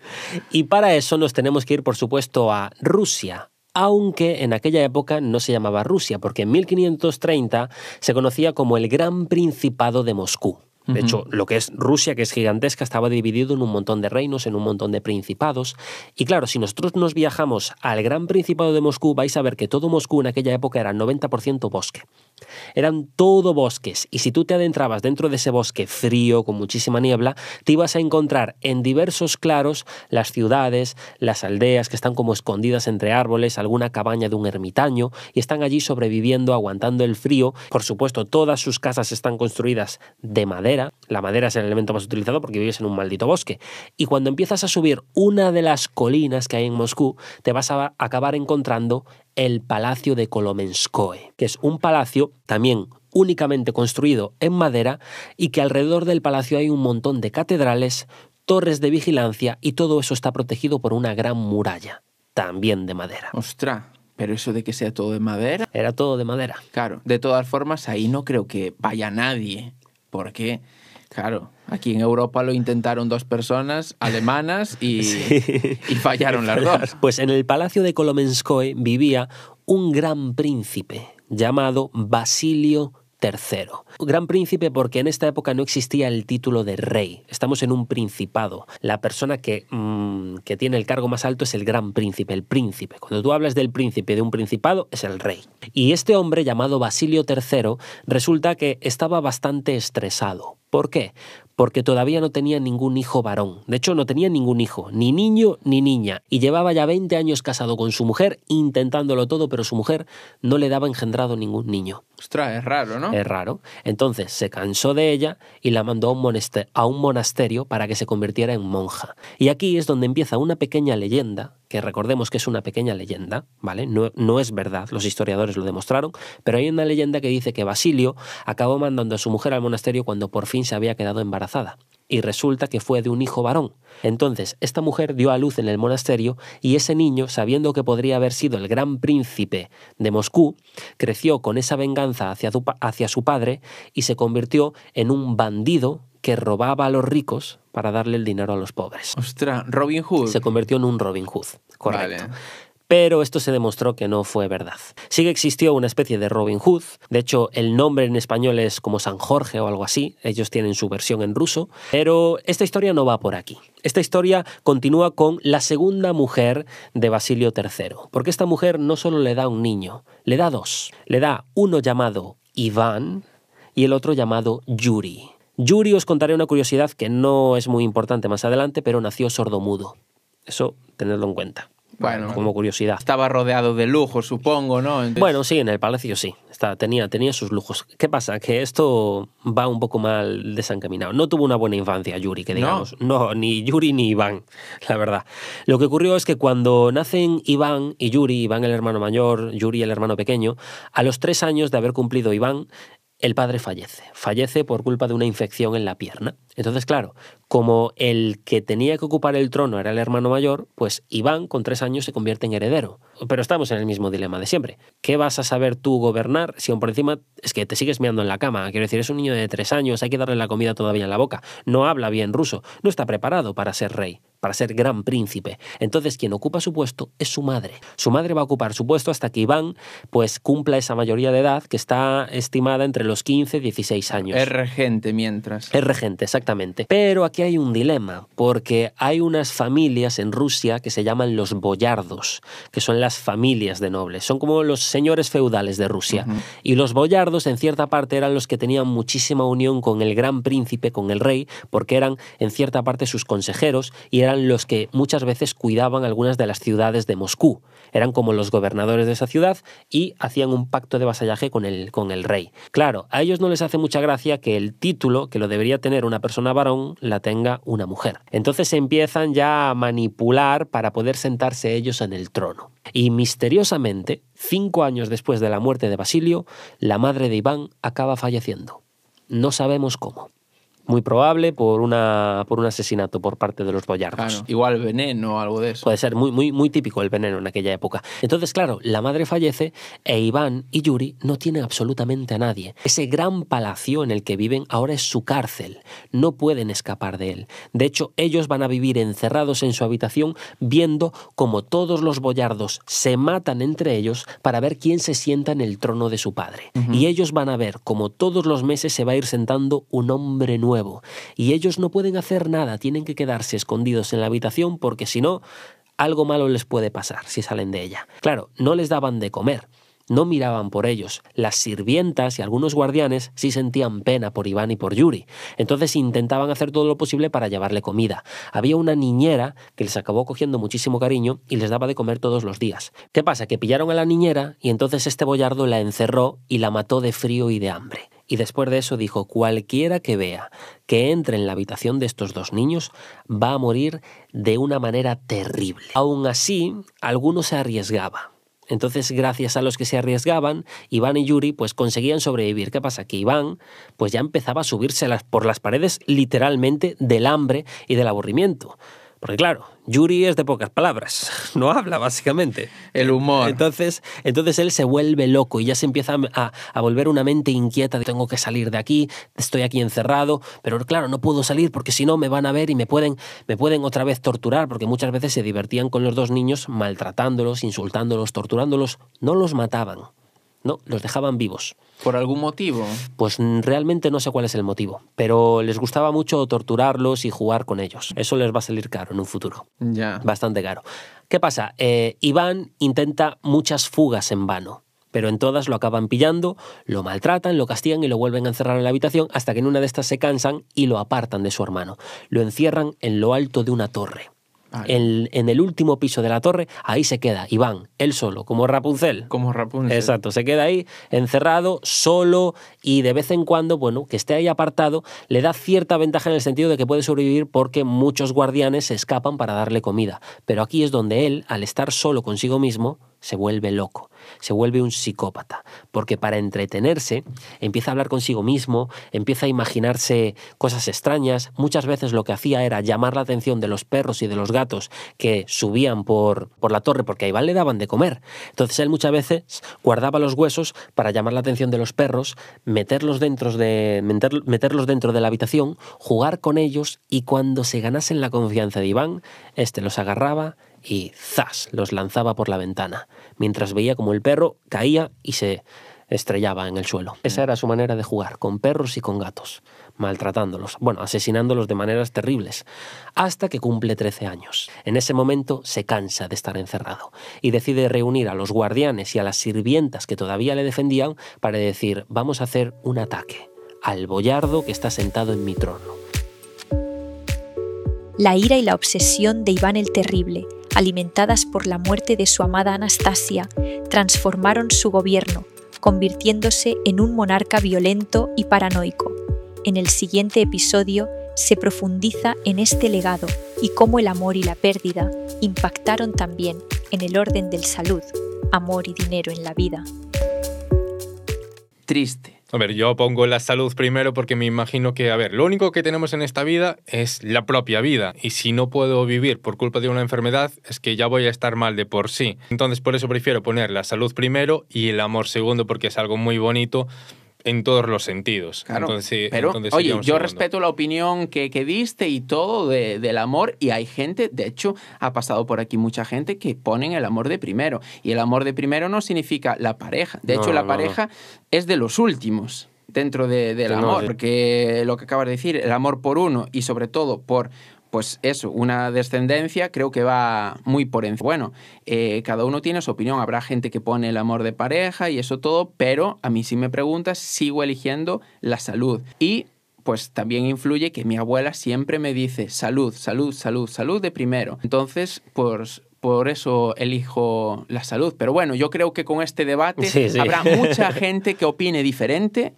Y para eso nos tenemos que ir, por supuesto, a Rusia. Aunque en aquella época no se llamaba Rusia, porque en 1530 se conocía como el Gran Principado de Moscú. De hecho, lo que es Rusia, que es gigantesca, estaba dividido en un montón de reinos, en un montón de principados. Y claro, si nosotros nos viajamos al Gran Principado de Moscú, vais a ver que todo Moscú en aquella época era 90% bosque. Eran todo bosques, y si tú te adentrabas dentro de ese bosque frío, con muchísima niebla, te ibas a encontrar en diversos claros las ciudades, las aldeas que están como escondidas entre árboles, alguna cabaña de un ermitaño, y están allí sobreviviendo, aguantando el frío. Por supuesto, todas sus casas están construidas de madera. La madera es el elemento más utilizado porque vives en un maldito bosque. Y cuando empiezas a subir una de las colinas que hay en Moscú, te vas a acabar encontrando el Palacio de Kolomenskoe, que es un palacio también únicamente construido en madera y que alrededor del palacio hay un montón de catedrales, torres de vigilancia y todo eso está protegido por una gran muralla, también de madera. Ostras, pero eso de que sea todo de madera. Era todo de madera. Claro, de todas formas, ahí no creo que vaya nadie. Porque, claro, aquí en Europa lo intentaron 2 personas alemanas y fallaron las 2. Pues en el Palacio de Kolomenskoe vivía un gran príncipe llamado Basilio III. Gran príncipe porque en esta época no existía el título de rey. Estamos en un principado. La persona que tiene el cargo más alto es el gran príncipe, el príncipe. Cuando tú hablas del príncipe de un principado, es el rey. Y este hombre llamado Basilio III resulta que estaba bastante estresado. ¿Por qué? Porque todavía no tenía ningún hijo varón. De hecho, no tenía ningún hijo, ni niño ni niña. Y llevaba ya 20 años casado con su mujer, intentándolo todo, pero su mujer no le daba engendrado ningún niño. Ostras, es raro, ¿no? Es raro. Entonces se cansó de ella y la mandó a un monasterio para que se convirtiera en monja. Y aquí es donde empieza una pequeña leyenda, que recordemos que es una pequeña leyenda, ¿vale? No es verdad, los historiadores lo demostraron, pero hay una leyenda que dice que Basilio acabó mandando a su mujer al monasterio cuando por fin se había quedado embarazada. Y resulta que fue de un hijo varón. Entonces, esta mujer dio a luz en el monasterio y ese niño, sabiendo que podría haber sido el gran príncipe de Moscú, creció con esa venganza hacia su padre y se convirtió en un bandido que robaba a los ricos para darle el dinero a los pobres. Ostras, Robin Hood. Se convirtió en un Robin Hood, correcto. Vale. Pero esto se demostró que no fue verdad. Sí que existió una especie de Robin Hood. De hecho, el nombre en español es como San Jorge o algo así. Ellos tienen su versión en ruso. Pero esta historia no va por aquí. Esta historia continúa con la segunda mujer de Basilio III. Porque esta mujer no solo le da un niño, le da 2. Le da uno llamado Iván y el otro llamado Yuri. Yuri, os contaré una curiosidad que no es muy importante más adelante, pero nació sordomudo. Eso, tenedlo en cuenta. Bueno, como curiosidad. estaba rodeado de lujo, supongo, ¿no? Entonces, Bueno, sí, en el palacio sí. Tenía sus lujos. ¿Qué pasa? Que esto va un poco mal desencaminado. No tuvo una buena infancia Yuri, que digamos. No, ni Yuri ni Iván, la verdad. Lo que ocurrió es que cuando nacen Iván y Yuri, Iván el hermano mayor, Yuri el hermano pequeño, a los 3 años de haber cumplido Iván, el padre fallece. Fallece por culpa de una infección en la pierna. Entonces, claro, como el que tenía que ocupar el trono era el hermano mayor, pues Iván con 3 años se convierte en heredero. Pero estamos en el mismo dilema de siempre. ¿Qué vas a saber tú gobernar si aún por encima es que te sigues meando en la cama? Quiero decir, es un niño de 3 años, hay que darle la comida todavía en la boca. No habla bien ruso, no está preparado para ser rey, para ser gran príncipe. Entonces, quien ocupa su puesto es su madre. Su madre va a ocupar su puesto hasta que Iván pues cumpla esa mayoría de edad que está estimada entre los 15 y 16 años. es regente mientras. Es regente, exactamente. Pero aquí hay un dilema, porque hay unas familias en Rusia que se llaman los boyardos, que son las familias de nobles. Son como los señores feudales de Rusia. Y los boyardos, en cierta parte, eran los que tenían muchísima unión con el gran príncipe, con el rey, porque eran, en cierta parte, sus consejeros y eran los que muchas veces cuidaban algunas de las ciudades de Moscú. Eran como los gobernadores de esa ciudad y hacían un pacto de vasallaje con el rey. Claro, a ellos no les hace mucha gracia que el título, que lo debería tener una persona varón, la tenga una mujer. Entonces se empiezan ya a manipular para poder sentarse ellos en el trono. Y misteriosamente, 5 años después de la muerte de Basilio, la madre de Iván acaba falleciendo. No sabemos cómo. Muy probable por un asesinato por parte de los boyardos. Claro, igual veneno o algo de eso. Puede ser muy típico el veneno en aquella época. Entonces, claro, la madre fallece e Iván y Yuri no tienen absolutamente a nadie. Ese gran palacio en el que viven ahora es su cárcel. No pueden escapar de él. De hecho, ellos van a vivir encerrados en su habitación viendo cómo todos los boyardos se matan entre ellos para ver quién se sienta en el trono de su padre. Y ellos van a ver cómo todos los meses se va a ir sentando un hombre nuevo. Y ellos no pueden hacer nada, tienen que quedarse escondidos en la habitación porque si no, algo malo les puede pasar si salen de ella. Claro, no les daban de comer, no miraban por ellos. Las sirvientas y algunos guardianes sí sentían pena por Iván y por Yuri. Entonces intentaban hacer todo lo posible para llevarle comida. Había una niñera que les acabó cogiendo muchísimo cariño y les daba de comer todos los días. ¿Qué pasa? Que pillaron a la niñera y entonces este boyardo la encerró y la mató de frío y de hambre. Y después de eso dijo, cualquiera que vea que entre en la habitación de estos 2 niños va a morir de una manera terrible. Aún así, alguno se arriesgaba. Entonces, gracias a los que se arriesgaban, Iván y Yuri pues conseguían sobrevivir. ¿Qué pasa? Que Iván pues ya empezaba a subirse por las paredes literalmente del hambre y del aburrimiento. Porque claro, Yuri es de pocas palabras, no habla básicamente. El humor. Entonces él se vuelve loco y ya se empieza a volver una mente inquieta de tengo que salir de aquí, estoy aquí encerrado, pero claro, no puedo salir porque si no me van a ver y me pueden otra vez torturar, porque muchas veces se divertían con los 2 niños maltratándolos, insultándolos, torturándolos, no los mataban. No, los dejaban vivos. ¿Por algún motivo? Pues realmente no sé cuál es el motivo, pero les gustaba mucho torturarlos y jugar con ellos. Eso les va a salir caro en un futuro. Ya. Bastante caro. ¿Qué pasa? Iván intenta muchas fugas en vano, pero en todas lo acaban pillando, lo maltratan, lo castigan y lo vuelven a encerrar en la habitación hasta que en una de estas se cansan y lo apartan de su hermano. Lo encierran en lo alto de una torre. En el último piso de la torre, ahí se queda Iván, él solo, como Rapunzel. Como Rapunzel. Exacto, se queda ahí encerrado, solo, y de vez en cuando, bueno, que esté ahí apartado, le da cierta ventaja en el sentido de que puede sobrevivir porque muchos guardianes se escapan para darle comida. Pero aquí es donde él, al estar solo consigo mismo, se vuelve loco, se vuelve un psicópata, porque para entretenerse empieza a hablar consigo mismo, empieza a imaginarse cosas extrañas. Muchas veces lo que hacía era llamar la atención de los perros y de los gatos que subían por la torre porque a Iván le daban de comer. Entonces él muchas veces guardaba los huesos para llamar la atención de los perros, meterlos dentro de la habitación, jugar con ellos y cuando se ganasen la confianza de Iván, los agarraba y ¡zas!, los lanzaba por la ventana, mientras veía como el perro caía y se estrellaba en el suelo. Esa era su manera de jugar, con perros y con gatos, maltratándolos, asesinándolos de maneras terribles, hasta que cumple 13 años. En ese momento se cansa de estar encerrado y decide reunir a los guardianes y a las sirvientas que todavía le defendían para decir, vamos a hacer un ataque al boyardo que está sentado en mi trono. La ira y la obsesión de Iván el Terrible alimentadas por la muerte de su amada Anastasia, transformaron su gobierno, convirtiéndose en un monarca violento y paranoico. En el siguiente episodio se profundiza en este legado y cómo el amor y la pérdida impactaron también en el orden del salud, amor y dinero en la vida. Triste. A ver, yo pongo la salud primero porque me imagino que, lo único que tenemos en esta vida es la propia vida. Y si no puedo vivir por culpa de una enfermedad, es que ya voy a estar mal de por sí. Entonces, por eso prefiero poner la salud primero y el amor segundo, porque es algo muy bonito en todos los sentidos. Claro, entonces, pero oye, yo segundo. respeto la opinión que diste y todo del amor, y hay gente, de hecho, ha pasado por aquí mucha gente que ponen el amor de primero, y el amor de primero no significa la pareja. De hecho, la pareja es de los últimos dentro del amor, porque lo que acabas de decir, el amor por uno y sobre todo por... Pues eso, una descendencia creo que va muy por encima. Bueno, cada uno tiene su opinión. Habrá gente que pone el amor de pareja y eso todo, pero a mí si me preguntas, sigo eligiendo la salud. Y pues también influye que mi abuela siempre me dice salud, salud, salud, salud de primero. Entonces, pues... Por eso elijo la salud. Pero bueno, yo creo que con este debate habrá mucha gente que opine diferente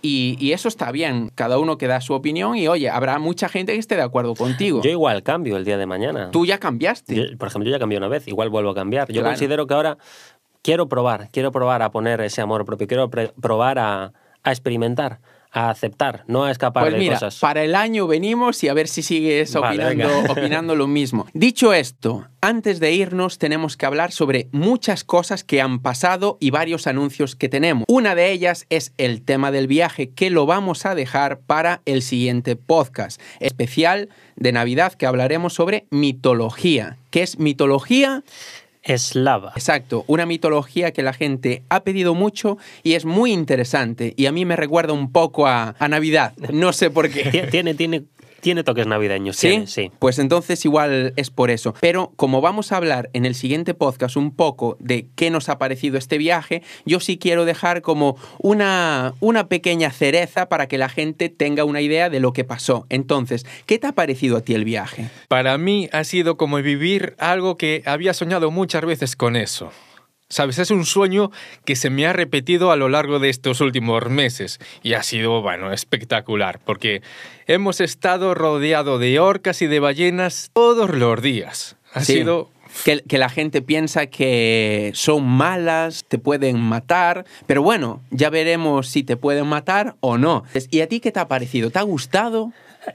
y eso está bien. Cada uno que da su opinión y, oye, habrá mucha gente que esté de acuerdo contigo. Yo igual cambio el día de mañana. ¿Tú ya cambiaste? Por ejemplo, yo ya cambié una vez, igual vuelvo a cambiar. Yo Claro. considero que ahora quiero probar a poner ese amor propio, quiero probar a experimentar, a aceptar, no a escapar Pues de mira, cosas. para el año venimos y a ver si sigues Vale, opinando lo mismo. Dicho esto, antes de irnos tenemos que hablar sobre muchas cosas que han pasado y varios anuncios que tenemos. Una de ellas es el tema del viaje, que lo vamos a dejar para el siguiente podcast especial de Navidad, que hablaremos sobre mitología. ¿Qué es mitología? Eslava. Exacto, una mitología que la gente ha pedido mucho y es muy interesante y a mí me recuerda un poco a Navidad, no sé por qué. Tiene toques navideños. ¿Sí? Sí. Pues entonces igual es por eso. Pero como vamos a hablar en el siguiente podcast un poco de qué nos ha parecido este viaje, yo sí quiero dejar como una pequeña cereza para que la gente tenga una idea de lo que pasó. Entonces, ¿qué te ha parecido a ti el viaje? Para mí ha sido como vivir algo que había soñado muchas veces con eso. ¿Sabes? Es un sueño que se me ha repetido a lo largo de estos últimos meses y ha sido, espectacular, porque hemos estado rodeados de orcas y de ballenas todos los días. Ha sido... Que la gente piensa que son malas, te pueden matar, pero bueno, ya veremos si te pueden matar o no. ¿Y a ti qué te ha parecido? ¿Te ha gustado?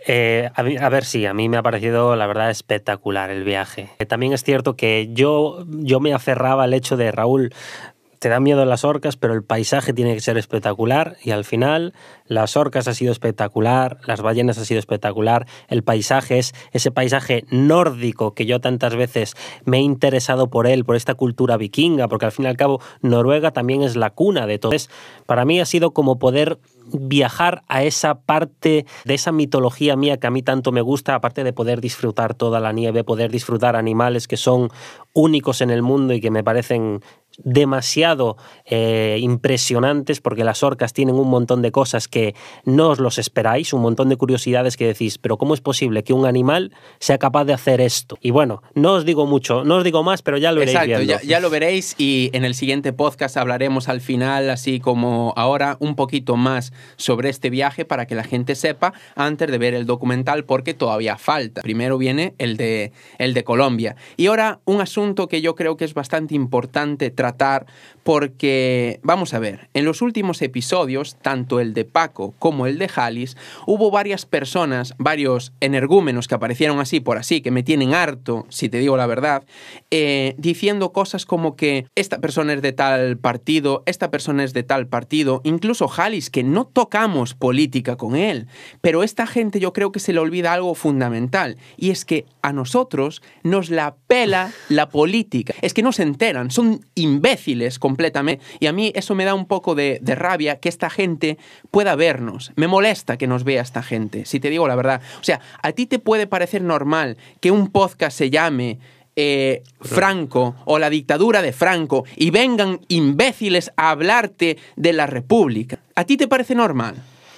A mí me ha parecido, la verdad, espectacular el viaje. También es cierto que yo me aferraba al hecho de, Raúl, te dan miedo las orcas, pero el paisaje tiene que ser espectacular y al final las orcas ha sido espectacular, las ballenas ha sido espectacular, el paisaje es ese paisaje nórdico que yo tantas veces me he interesado por él, por esta cultura vikinga, porque al fin y al cabo Noruega también es la cuna de todo. Entonces, para mí ha sido como poder viajar a esa parte de esa mitología mía que a mí tanto me gusta, aparte de poder disfrutar toda la nieve, poder disfrutar animales que son únicos en el mundo y que me parecen demasiado impresionantes, porque las orcas tienen un montón de cosas que no os los esperáis, un montón de curiosidades que decís, pero ¿cómo es posible que un animal sea capaz de hacer esto? Y bueno, no os digo mucho, no os digo más, pero ya lo veréis viendo. Exacto, ya lo veréis y en el siguiente podcast hablaremos al final, así como ahora, un poquito más sobre este viaje para que la gente sepa antes de ver el documental, porque todavía falta. Primero viene el de Colombia. Y ahora un asunto que yo creo que es bastante importante tratar, porque, vamos a ver, en los últimos episodios, tanto el de Paco como el de Jalis, hubo varias personas, varios energúmenos que aparecieron así por así, que me tienen harto, si te digo la verdad, diciendo cosas como que esta persona es de tal partido, esta persona es de tal partido, incluso Jalis, que no tocamos política con él, pero esta gente yo creo que se le olvida algo fundamental, y es que a nosotros nos la pela la política. Es que no se enteran, son imbéciles completamente, y a mí eso me da un poco de rabia que esta gente pueda vernos. Me molesta que nos vea esta gente, si te digo la verdad. O sea, ¿a ti te puede parecer normal que un podcast se llame Franco o la dictadura de Franco y vengan imbéciles a hablarte de la República? ¿A ti te parece normal?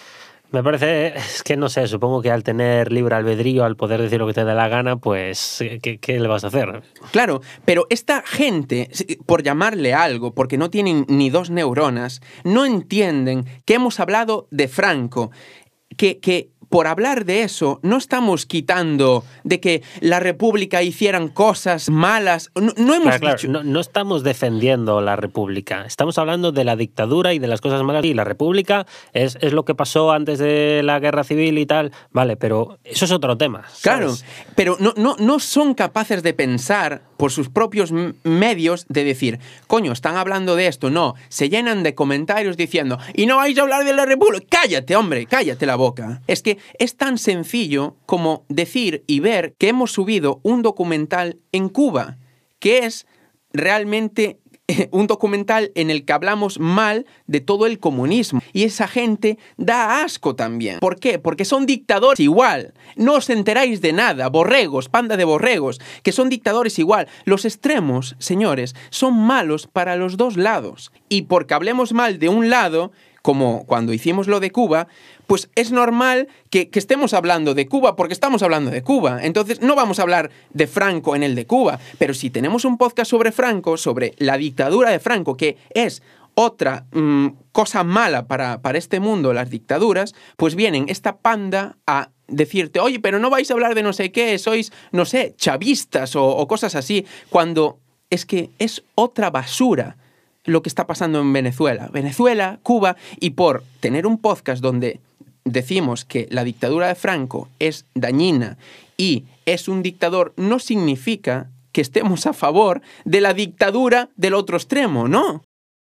Me parece, es que no sé, supongo que al tener libre albedrío, al poder decir lo que te dé la gana, pues, ¿qué le vas a hacer? Claro, pero esta gente, por llamarle algo, porque no tienen ni 2 neuronas, no entienden que hemos hablado de Franco, que por hablar de eso no estamos quitando de que la República hicieran cosas malas. No hemos dicho... No estamos defendiendo la República. Estamos hablando de la dictadura y de las cosas malas. Y la República es lo que pasó antes de la Guerra Civil y tal. Vale, pero eso es otro tema, ¿sabes? Claro, pero no son capaces de pensar por sus propios medios de decir, coño, están hablando de esto. No, se llenan de comentarios diciendo, y no vais a hablar de la República. Cállate, hombre, cállate la boca. Es que es tan sencillo como decir y ver que hemos subido un documental en Cuba, que es realmente un documental en el que hablamos mal de todo el comunismo. Y esa gente da asco también. ¿Por qué? Porque son dictadores igual. No os enteráis de nada. Borregos, panda de borregos, que son dictadores igual. Los extremos, señores, son malos para los dos lados. Y porque hablemos mal de un lado, como cuando hicimos lo de Cuba, pues es normal que estemos hablando de Cuba porque estamos hablando de Cuba. Entonces no vamos a hablar de Franco en el de Cuba. Pero si tenemos un podcast sobre Franco, sobre la dictadura de Franco, que es otra cosa mala para este mundo, las dictaduras, pues vienen esta panda a decirte, oye, pero no vais a hablar de no sé qué, sois, no sé, chavistas o cosas así, cuando es que es otra basura lo que está pasando en Venezuela, Cuba, y por tener un podcast donde decimos que la dictadura de Franco es dañina y es un dictador, no significa que estemos a favor de la dictadura del otro extremo, ¿no?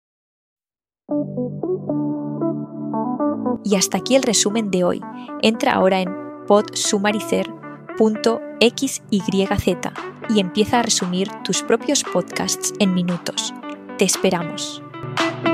Y hasta aquí el resumen de hoy. Entra ahora en podsumaricer.xyz y empieza a resumir tus propios podcasts en minutos. Te esperamos.